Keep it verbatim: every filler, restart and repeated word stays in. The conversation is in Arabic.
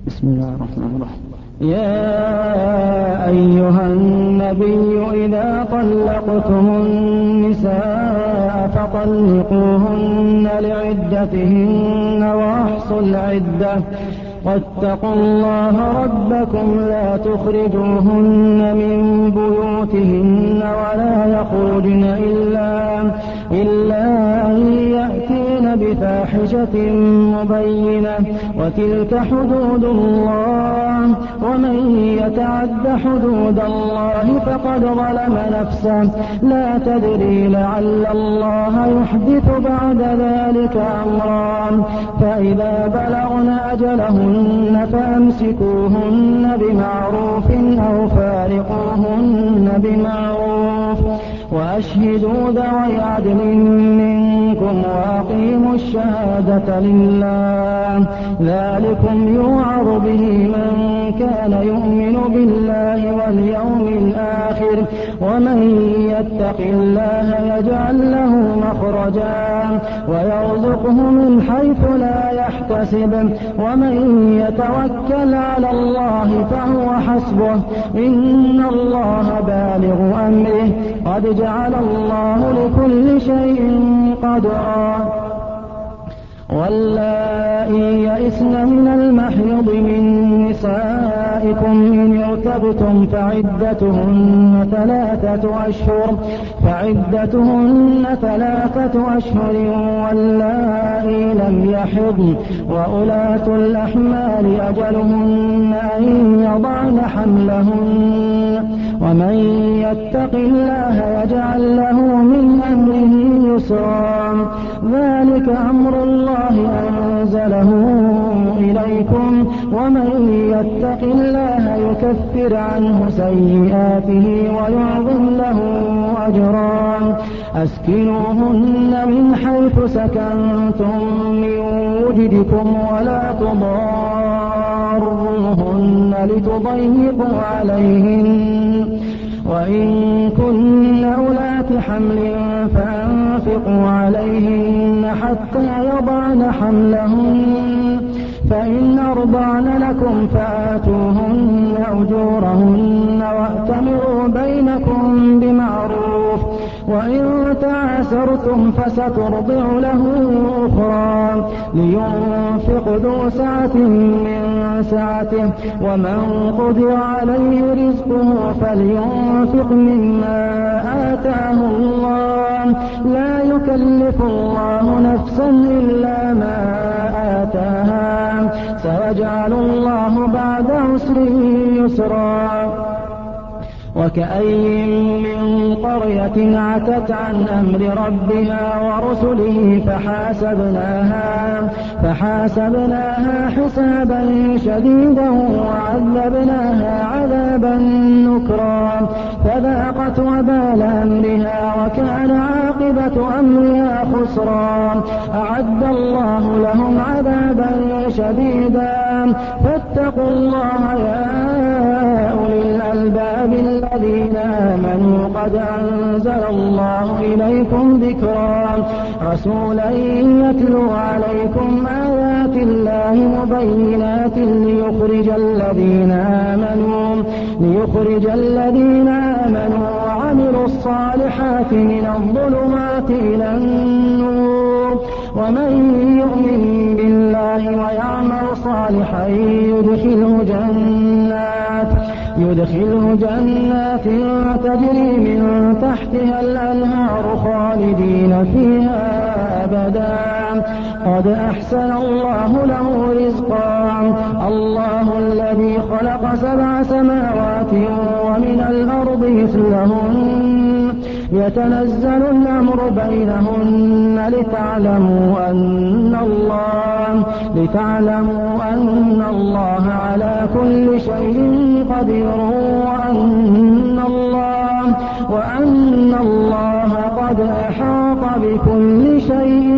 بسم الله الرحمن الرحيم. يا أيها النبي إذا طلقتم النساء فطلقوهن لعدتهن وأحصوا العدة واتقوا الله ربكم لا تخرجوهن من بيوتهن ولا يخرجن إلا, إلا أن يأتين بفاحشة مبينة وتلك حدود الله ومن يتعد حدود الله فقد ظلم نفسه لا تدري لعل الله يحدث بعد ذلك أمرا فإذا بلغن أجلهن فأمسكوهن بمعروف أو فارقوهن بمعروف وأشهدوا ذوي عدل منكم وأقيموا الشهادة لله ذلكم يوعظ به من كان يؤمن بالله واليوم الآخر ومن يتق الله يجعل له مخرجا ويرزقه من حيث لا يحتسب ومن يتوكل على الله فهو حسبه إن الله بالغ أمره قد جعل الله لكل شيء قدرا واللائي يئسن من المحيض من نسائكم إن ارتبتم فعدتهن ثلاثة أشهر فعدتهن ثلاثة أشهر واللائي لم يحضن وأولاة الأحمال أجلهن أن يضعن حملهن ومن يتق الله يجعل له من أمره يسرا ذلك أمر الله أنزله إليكم ومن يتق الله يكفر عنه سيئاته ويعظم له أجرا أسكنوهن من حيث سكنتم من وجدكم ولا تضاروهن لتضيقوا عليهن وإن كن أولات حمل فأنفقوا عليهن حتى يضعن حملهن فإن أرضعن لكم فآتوهن أجورهن وأتمروا بينكم بمعروف وإن تعاسرتم فسترضع له أخرى لينفق ذو سعة من سعته ومن قدر عليه رزقه فلينفق مما آتاه الله لا يكلف الله نفسا إلا ما آتاها سيجعل الله بعد عسر يسرا وكأي من قرية عتت عن أمر ربها ورسله فحاسبناها, فحاسبناها حسابا شديدا وعذبناها عذابا نكرا فذاقت وبال أمرها وكان عاقبة أمرها خسرا أعد الله لهم عذابا شديدا فاتقوا الله يا أولي الألباب الذين آمنوا قد أنزل الله إليكم ذكرا رسولا يتلو عليكم آيات الله مبينات ليخرج الذين آمنوا ليخرج الذين آمنوا وعملوا الصالحات من الظلمات إلى النور ومن يؤمن بالله ويعمل صالحا يدخله جنات يدخله جنات تجري من تحتها الأنهار خالدين فيها أبدا قد أحسن الله له رزقا الله الذي خلق سبع سماوات ومن الأرض مثلهن يتنزل الأمر بينهن لتعلموا أن الله لتعلموا أن الله على كل شيء قدير وأن الله وأن الله قد أحاط بكل شيء